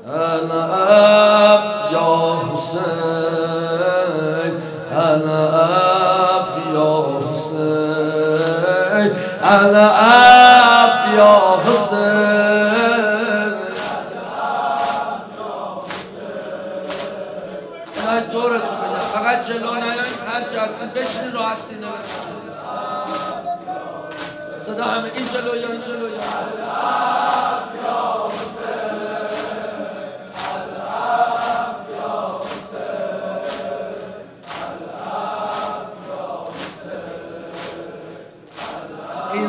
العف یا حسین، العف یا حسین، العف یا حسین. الهی دورتون بگم، فقط جلو نیایید، هر جا هستین بشینید راحت سینه بزنید. صدا همه این جلو یا این جلو یا این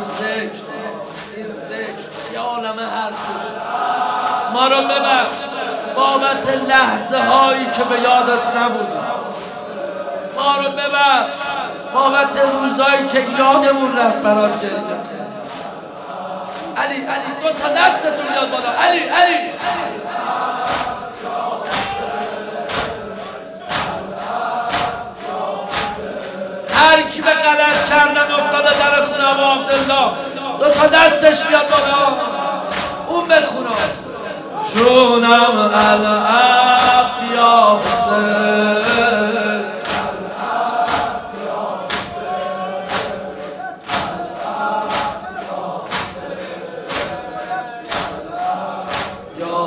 ذکر یه عالمه حرفش. ما رو ببخش بابت لحظه هایی که به یادت نبود، ما رو ببخش بابت روزایی که یادمون رفت برات گریه کنیم. علی دو تا دستتون بیاد بالا. علی هر کی به غلط کردن افتاده در خونه ابو عبدالله، دو تا دستش بیاد بالا، اون بخونه. جونم العف یا حسین، یا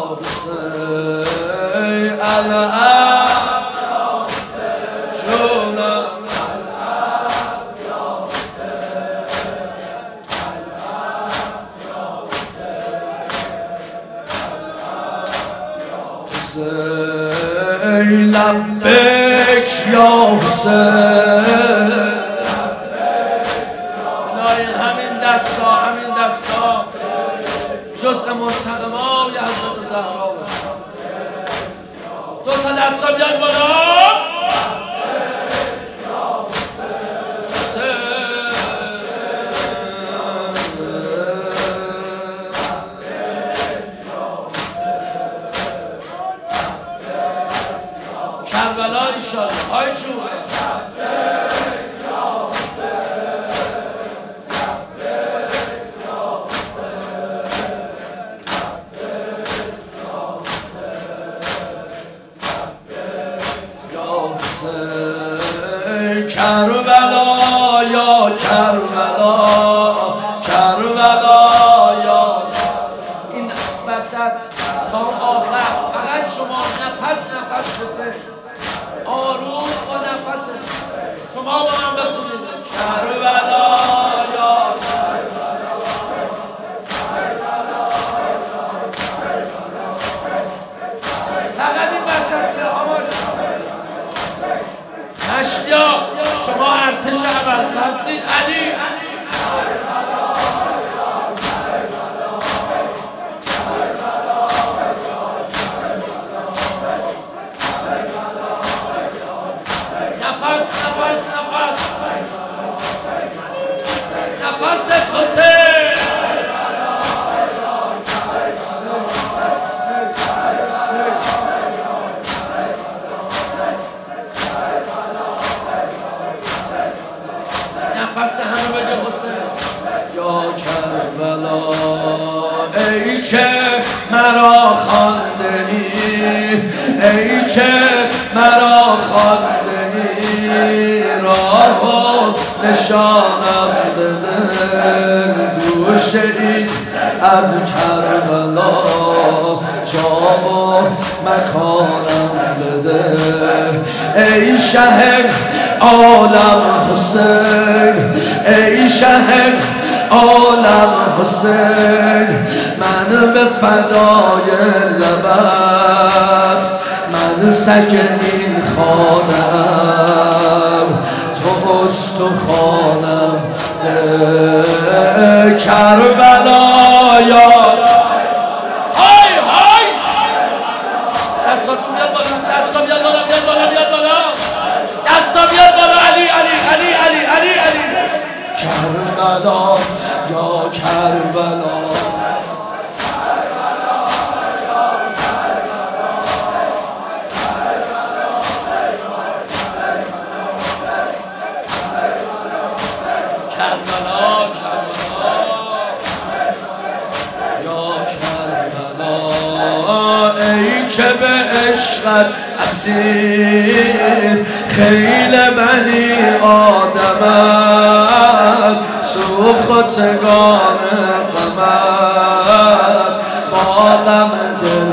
حسین العف جونم حسین، لبیک یا حسین. همین دستا جزء منتقمای حضرت زهرا بود. دو تا دستا بیاد بالا. کربلا ایشالله های جون. کربلا یا کربلا، کربلا یا این وسط تا آخر فقط شما نفس حسین، آروم با نفس شما با من بخونید. کربلا یا فقط این وسط آماش نشیا. شما ارتش اول فصلید. علی نفس حسین. نفس همه بگه حسین. یا کربلا ای که مرا خوانده ای، ای که مرا خوانده ای، راه و نشانم بده، دوشه ای از کربلا، جا و مکانم بده. ای شه عالم حسین، ای شه عالم حسین، من به فدای لبت، من سگ این خانم، تو استخوانم. کربلا یا های دستاتون بیاد بالا، دستا بیاد بالا، بیاد بالا، دستا بیاد بالا. علی کربلا یا کربلا، کربلا ای که به عشقت اسیر خیل بنی آدمت سوختگان غمت با غم دل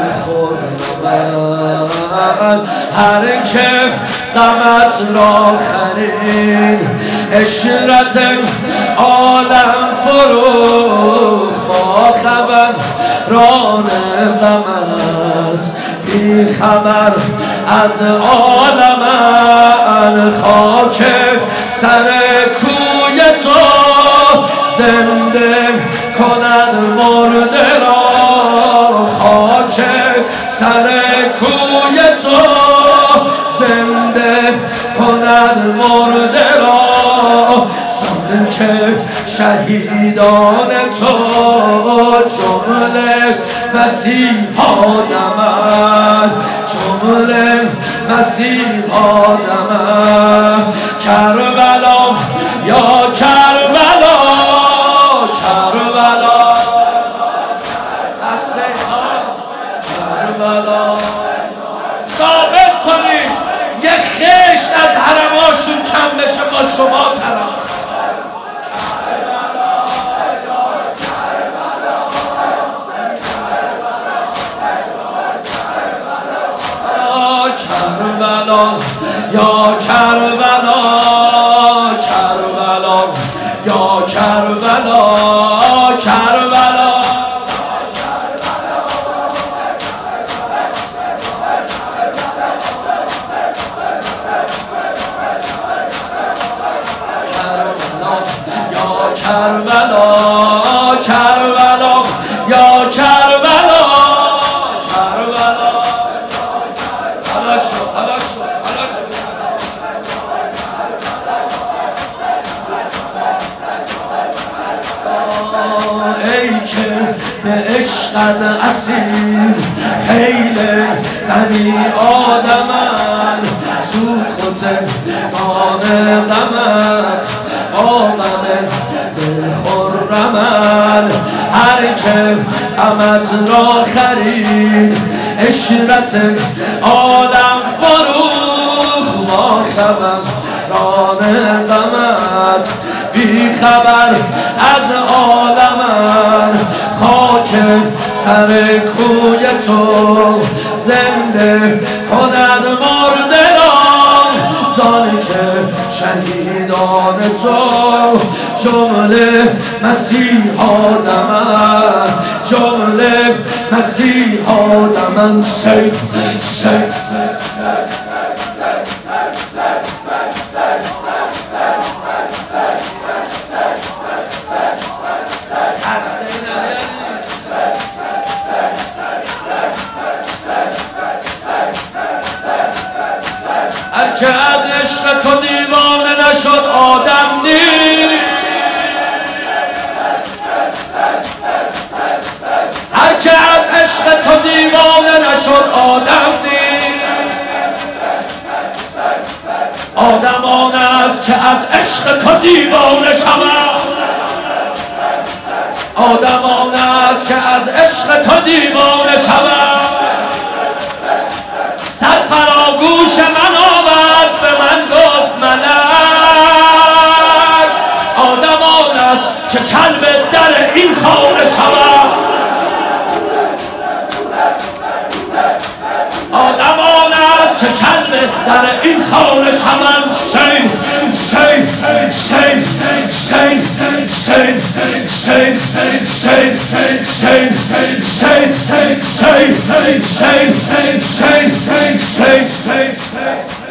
خورد هر که غمت را خرید اشرت عالم فروخ با خبر ران غمت بی خبر از عالم خاک سر کوی تو زنده کند مرده را خاک سر کوی تو زنده کند مرده را زان که شهیدان تو جمله مسیحا دمن جمله مسیحا دمن کربلا یا کربلا کربلا کربلا ثابت کنید یه خشت از حرماشون کم بشه با شما طرف کربلا یا کربلا کربلا یا کربلا کربلا کربلا کربلا یا کربلا کربلا حلاشو حلاشو حلاشو ای که به عشقت اسیر خیل بنی آدمن سوختگان غمت آمن دل خرمن هر که غمت را خرید اشرت عالم فروخ با خبر ران غمت بی خبر از عالمن خاک سر کوی تو زنده کند مرده را زان که شهیدان تو جمله مسیحا دمن جمله مسیحا دمن سید سید هرچه از عشق تو دیوانه نشد آدم نیست هرچه از عشق تو دیوانه نشد آدم نیست آدم آن است که از عشق تو دیوانه شود آدم آن است که از عشق تو دیوانه شود سر فراگوش من آورد به من گفت ملک آدم آن است که کلب در این خانه شود آدم آن است که کلب در این خانه شود سید سید سید سید سید سید سید سید سید